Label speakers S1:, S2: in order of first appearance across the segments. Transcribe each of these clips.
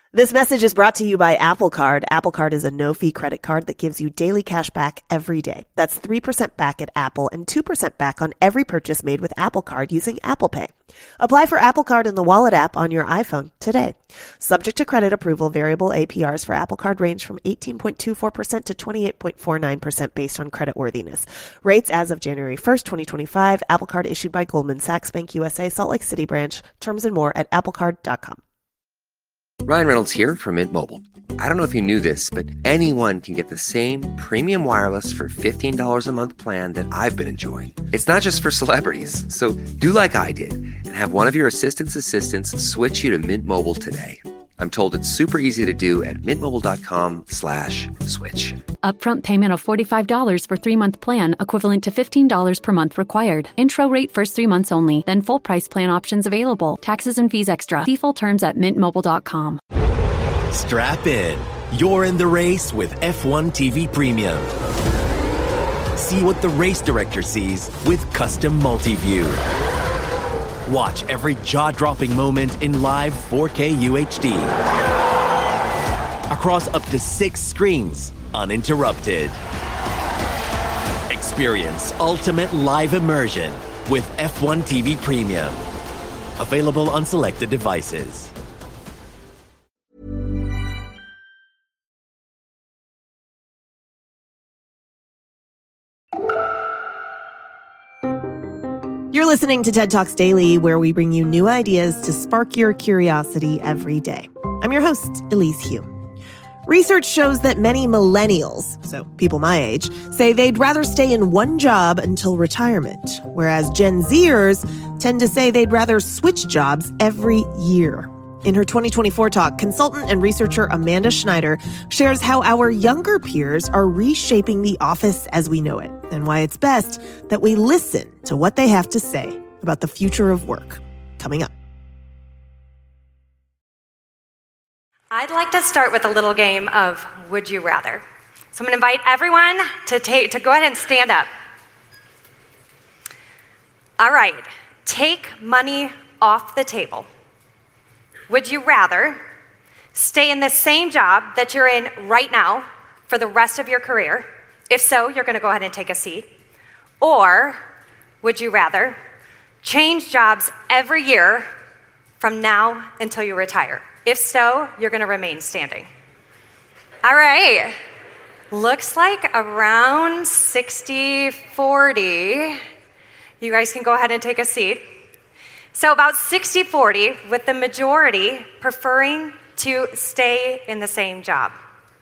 S1: This message is brought to you by Apple Card. Apple Card is a no-fee credit card that gives you daily cash back every day. That's 3% back at Apple and 2% back on every purchase made with Apple Card using Apple Pay. Apply for Apple Card in the Wallet app on your iPhone today. Subject to credit approval, variable APRs for Apple Card range from 18.24% to 28.49% based on creditworthiness. Rates as of January 1st, 2025. Apple Card issued by Goldman Sachs Bank USA, Salt Lake City branch. Terms and more at applecard.com.
S2: Ryan Reynolds here from Mint Mobile. I don't know if you knew this, but anyone can get the same premium wireless for $15 a month plan that I've been enjoying. It's not just for celebrities. So do like I did and have one of your assistants switch you to Mint Mobile today. I'm told it's super easy to do at mintmobile.com/switch.
S3: Upfront payment of $45 for 3-month plan, equivalent to $15 per month required. Intro rate first 3 months only, then full price plan options available. Taxes and fees extra. See full terms at mintmobile.com.
S4: Strap in. You're in the race with F1 TV Premium. See what the race director sees with custom multi-view. Watch every jaw-dropping moment in live 4K UHD. Across up to 6 screens, uninterrupted. Experience ultimate live immersion with F1 TV Premium. Available on selected devices.
S1: You're listening to TED Talks Daily, where we bring you new ideas to spark your curiosity every day. I'm your host, Elise Hu. Research shows that many millennials, so people my age, say they'd rather stay in one job until retirement, whereas Gen Zers tend to say they'd rather switch jobs every year. In her 2024 talk, consultant and researcher Amanda Schneider shares how our younger peers are reshaping the office as we know it, and why it's best that we listen to what they have to say about the future of work. Coming up.
S5: I'd like to start with a little game of Would You Rather. So I'm going to invite everyone to go ahead and stand up. All right, take money off the table. Would you rather stay in the same job that you're in right now for the rest of your career? If so, you're going to go ahead and take a seat. Or would you rather change jobs every year from now until you retire? If so, you're going to remain standing. All right. Looks like around 60-40. You guys can go ahead and take a seat. So about 60-40, with the majority preferring to stay in the same job.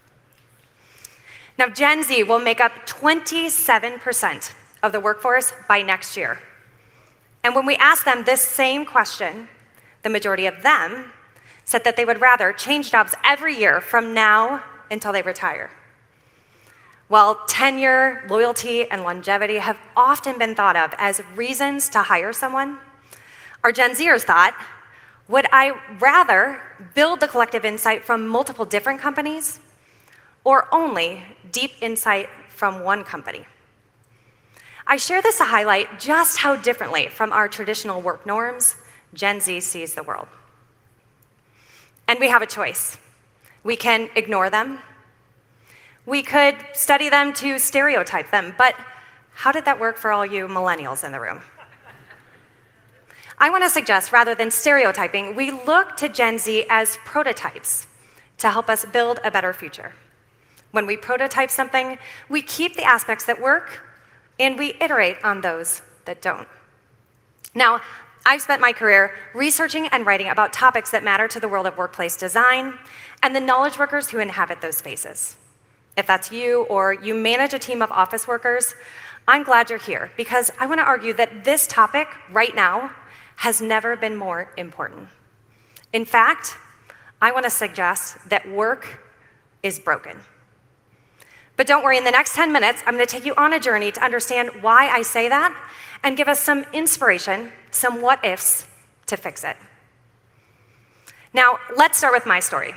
S5: Now, Gen Z will make up 27% of the workforce by next year. And when we asked them this same question, the majority of them said that they would rather change jobs every year from now until they retire. While tenure, loyalty, and longevity have often been thought of as reasons to hire someone, our Gen Zers thought, would I rather build the collective insight from multiple different companies, or only deep insight from one company? I share this to highlight just how differently from our traditional work norms Gen Z sees the world. And we have a choice. We can ignore them. We could study them to stereotype them, but how did that work for all you millennials in the room? I want to suggest, rather than stereotyping, we look to Gen Z as prototypes to help us build a better future. When we prototype something, we keep the aspects that work, and we iterate on those that don't. Now, I've spent my career researching and writing about topics that matter to the world of workplace design and the knowledge workers who inhabit those spaces. If that's you, or you manage a team of office workers, I'm glad you're here, because I want to argue that this topic right now has never been more important. In fact, I want to suggest that work is broken. But don't worry, in the next 10 minutes, I'm going to take you on a journey to understand why I say that and give us some inspiration, some what-ifs to fix it. Now, let's start with my story.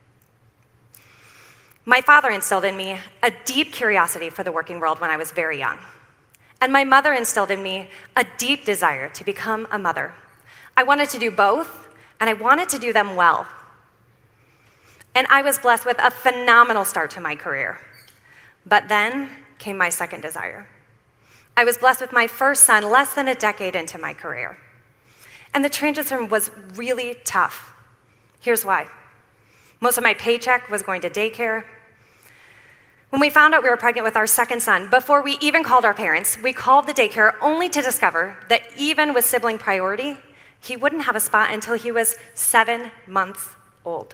S5: My father instilled in me a deep curiosity for the working world when I was very young. And my mother instilled in me a deep desire to become a mother. I wanted to do both, and I wanted to do them well. and I was blessed with a phenomenal start to my career. But then came my second desire. I was blessed with my first son less than a decade into my career. And the transition was really tough. Here's why. Most of my paycheck was going to daycare. When we found out we were pregnant with our second son, before we even called our parents, we called the daycare only to discover that even with sibling priority, he wouldn't have a spot until he was 7 months old.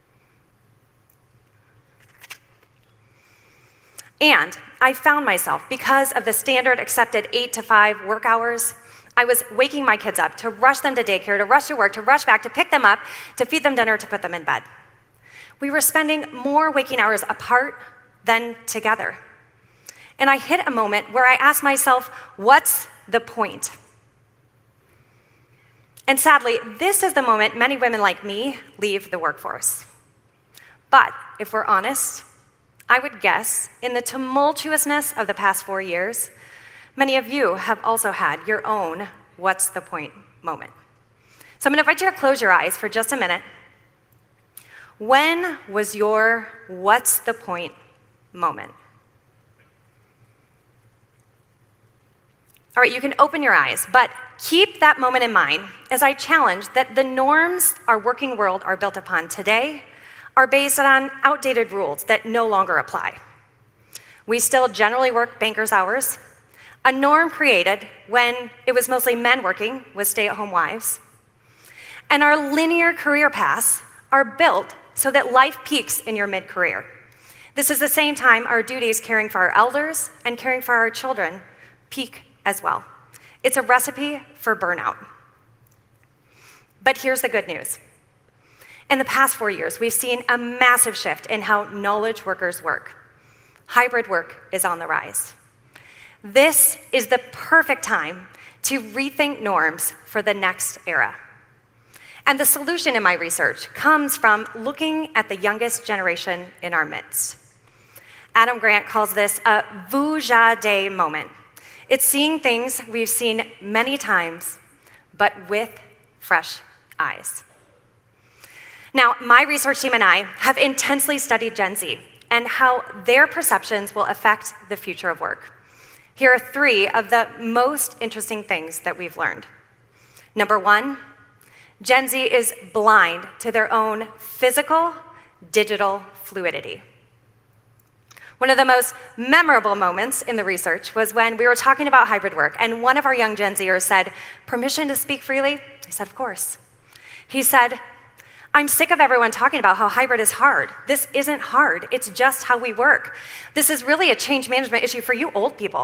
S5: And I found myself, because of the standard accepted 8 to 5 work hours, I was waking my kids up to rush them to daycare, to rush to work, to rush back, to pick them up, to feed them dinner, to put them in bed. We were spending more waking hours apart than together. And I hit a moment where I asked myself, what's the point? And sadly, this is the moment many women like me leave the workforce. But if we're honest, I would guess in the tumultuousness of the past 4 years, many of you have also had your own what's the point moment. So I'm going to invite you to close your eyes for just a minute. When was your what's the point moment? All right, you can open your eyes, but keep that moment in mind as I challenge that the norms our working world are built upon today are based on outdated rules that no longer apply. We still generally work bankers' hours, a norm created when it was mostly men working with stay-at-home wives. And our linear career paths are built so that life peaks in your mid-career. This is the same time our duties caring for our elders and caring for our children peak as well. It's a recipe for burnout. But here's the good news. In the past 4 years, we've seen a massive shift in how knowledge workers work. Hybrid work is on the rise. This is the perfect time to rethink norms for the next era. And the solution in my research comes from looking at the youngest generation in our midst. Adam Grant calls this a vuja day moment. It's seeing things we've seen many times, but with fresh eyes. Now, my research team and I have intensely studied Gen Z and how their perceptions will affect the future of work. Here are 3 of the most interesting things that we've learned. Number 1, Gen Z is blind to their own physical, digital fluidity. One of the most memorable moments in the research was when we were talking about hybrid work, and one of our young Gen Zers said, "Permission to speak freely?" I said, "Of course." He said, "I'm sick of everyone talking about how hybrid is hard. This isn't hard, it's just how we work. This is really a change management issue for you old people."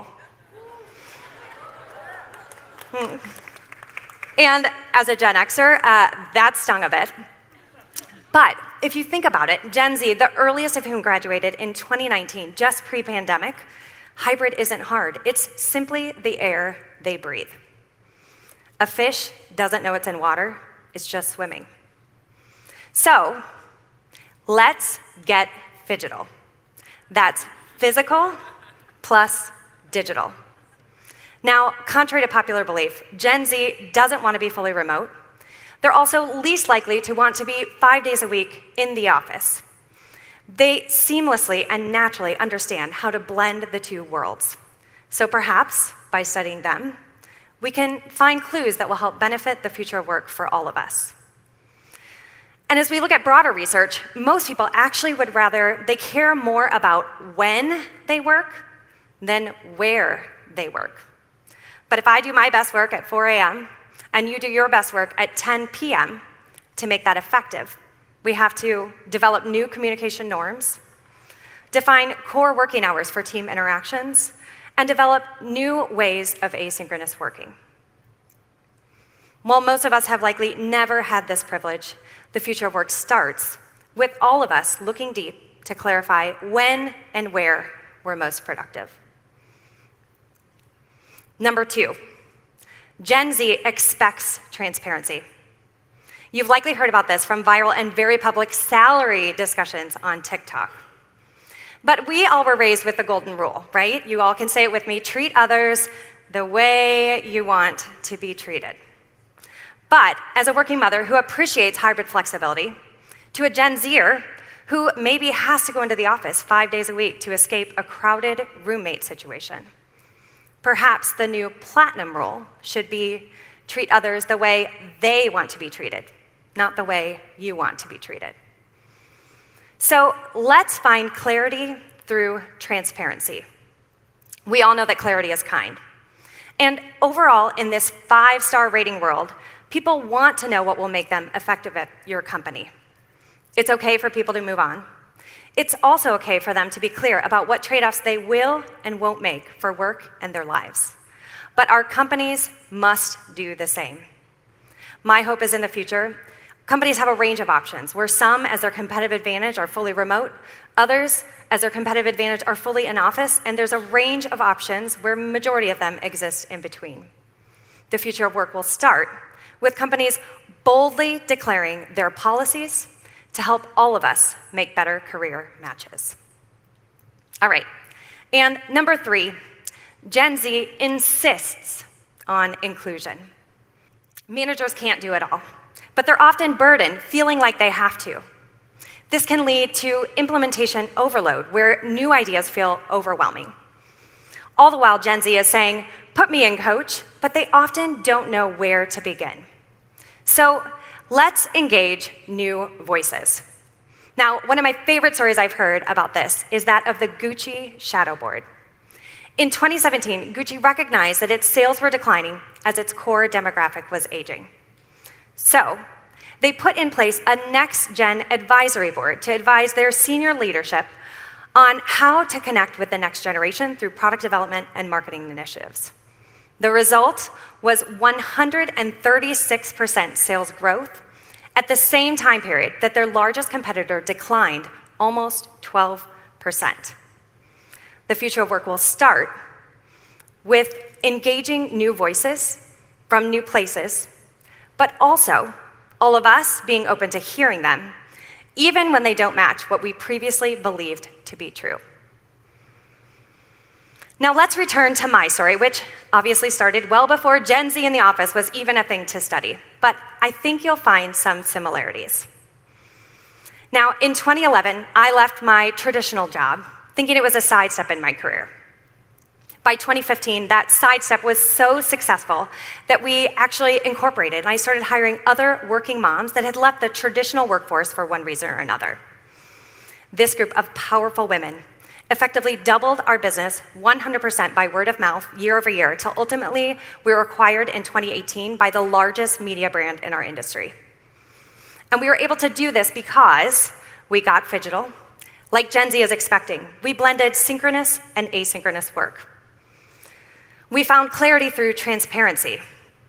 S5: And as a Gen Xer, that stung a bit. But if you think about it, Gen Z, the earliest of whom graduated in 2019, just pre-pandemic, hybrid isn't hard. It's simply the air they breathe. A fish doesn't know it's in water, it's just swimming. So, let's get phygital. That's physical plus digital. Now, contrary to popular belief, Gen Z doesn't want to be fully remote. They're also least likely to want to be 5 days a week in the office. They seamlessly and naturally understand how to blend the two worlds. So perhaps, by studying them, we can find clues that will help benefit the future of work for all of us. And as we look at broader research, most people actually they care more about when they work than where they work. But if I do my best work at 4 a.m. and you do your best work at 10 p.m. to make that effective, we have to develop new communication norms, define core working hours for team interactions, and develop new ways of asynchronous working. While most of us have likely never had this privilege, the future of work starts with all of us looking deep to clarify when and where we're most productive. Number 2, Gen Z expects transparency. You've likely heard about this from viral and very public salary discussions on TikTok. But we all were raised with the golden rule, right? You all can say it with me: treat others the way you want to be treated. But as a working mother who appreciates hybrid flexibility, to a Gen Zer who maybe has to go into the office 5 days a week to escape a crowded roommate situation. Perhaps the new platinum role should be treat others the way they want to be treated, not the way you want to be treated. So let's find clarity through transparency. We all know that clarity is kind. And overall, in this 5-star rating world, people want to know what will make them effective at your company. It's okay for people to move on. It's also okay for them to be clear about what trade-offs they will and won't make for work and their lives. But our companies must do the same. My hope is in the future, companies have a range of options, where some, as their competitive advantage, are fully remote, others, as their competitive advantage, are fully in office, and there's a range of options where majority of them exist in between. The future of work will start with companies boldly declaring their policies to help all of us make better career matches. All right, and number 3, Gen Z insists on inclusion. Managers can't do it all, but they're often burdened, feeling like they have to. This can lead to implementation overload, where new ideas feel overwhelming. All the while, Gen Z is saying, "Put me in, coach," but they often don't know where to begin. So let's engage new voices. Now, one of my favorite stories I've heard about this is that of the Gucci Shadow Board. In 2017, Gucci recognized that its sales were declining as its core demographic was aging. So they put in place a next-gen advisory board to advise their senior leadership on how to connect with the next generation through product development and marketing initiatives. The result was 136% sales growth at the same time period that their largest competitor declined almost 12%. The future of work will start with engaging new voices from new places, but also all of us being open to hearing them, even when they don't match what we previously believed to be true. Now let's return to my story, which obviously started well before Gen Z in the office was even a thing to study, but I think you'll find some similarities. Now, in 2011, I left my traditional job, thinking it was a sidestep in my career. By 2015, that sidestep was so successful that we actually incorporated, and I started hiring other working moms that had left the traditional workforce for one reason or another. This group of powerful women effectively doubled our business 100% by word of mouth year over year, till ultimately we were acquired in 2018 by the largest media brand in our industry. And we were able to do this because we got phygital, like Gen Z is expecting. We blended synchronous and asynchronous work. We found clarity through transparency.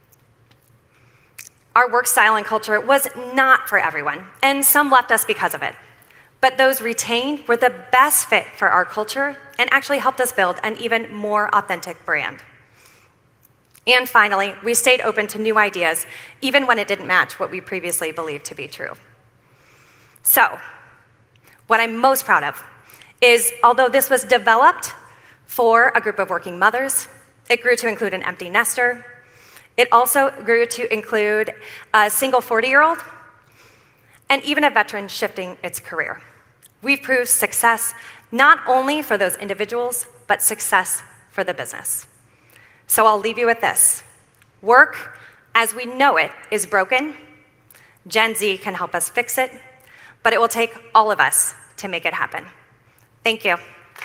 S5: Our work style and culture was not for everyone, and some left us because of it. But those retained were the best fit for our culture and actually helped us build an even more authentic brand. And finally, we stayed open to new ideas, even when it didn't match what we previously believed to be true. So, what I'm most proud of is, although this was developed for a group of working mothers, it grew to include an empty nester. It also grew to include a single 40-year-old, and even a veteran shifting its career. We've proved success not only for those individuals, but success for the business. So I'll leave you with this. Work, as we know it, is broken. Gen Z can help us fix it, but it will take all of us to make it happen. Thank you.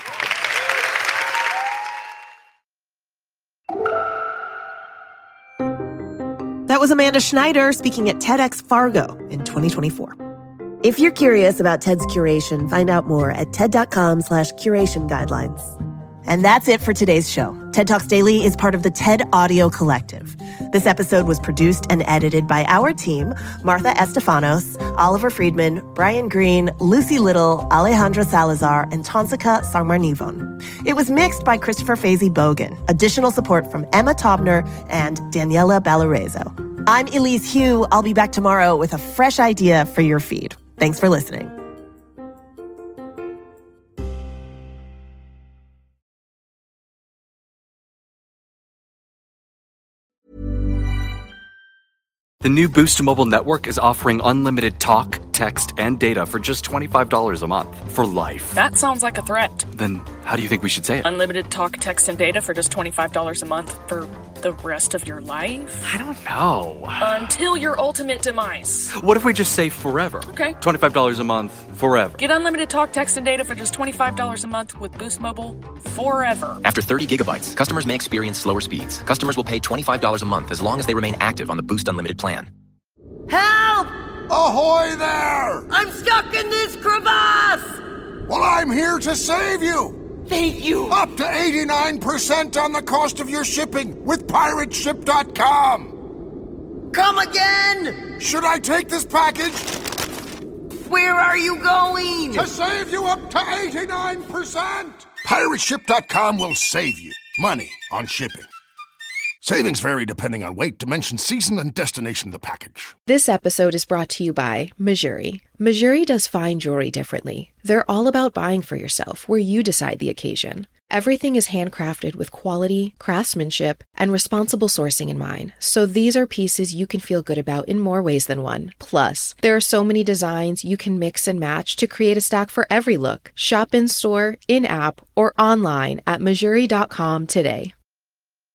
S1: That was Amanda Schneider speaking at TEDx Fargo in 2024. If you're curious about TED's curation, find out more at TED.com/curation guidelines. And that's it for today's show. TED Talks Daily is part of the TED Audio Collective. This episode was produced and edited by our team, Martha Estefanos, Oliver Friedman, Brian Green, Lucy Little, Alejandra Salazar, and Tonsika Sangmarnivon. It was mixed by Christopher Fazy Bogan. Additional support from Emma Tobner and Daniela Ballarezo. I'm Elise Hu. I'll be back tomorrow with a fresh idea for your feed. Thanks for listening.
S6: The new Boost Mobile network is offering unlimited talk, text, and data for just $25 a month for life.
S7: That sounds like a threat.
S6: Then how do you think we should say it?
S7: Unlimited talk, text, and data for just $25 a month for the rest of your life?
S6: I don't know.
S7: Until your ultimate demise.
S6: What if we just say forever?
S7: Okay.
S6: $25 a month, forever.
S7: Get unlimited talk, text, and data for just $25 a month with Boost Mobile forever.
S8: After 30 gigabytes, customers may experience slower speeds. Customers will pay $25 a month as long as they remain active on the Boost Unlimited plan.
S9: Help!
S10: Ahoy there!
S9: I'm stuck in this crevasse!
S10: Well, I'm here to save you!
S9: Thank you!
S10: Up to 89% on the cost of your shipping with pirateship.com!
S9: Come again!
S10: Should I take this package?
S9: Where are you going?
S10: To save you up to 89%! Pirateship.com will save you money on shipping. Savings vary depending on weight, dimension, season, and destination of the package.
S11: This episode is brought to you by Mejuri. Mejuri does fine jewelry differently. They're all about buying for yourself, where you decide the occasion. Everything is handcrafted with quality, craftsmanship, and responsible sourcing in mind, so these are pieces you can feel good about in more ways than one. Plus, there are so many designs you can mix and match to create a stack for every look. Shop in-store, in-app, or online at Mejuri.com today.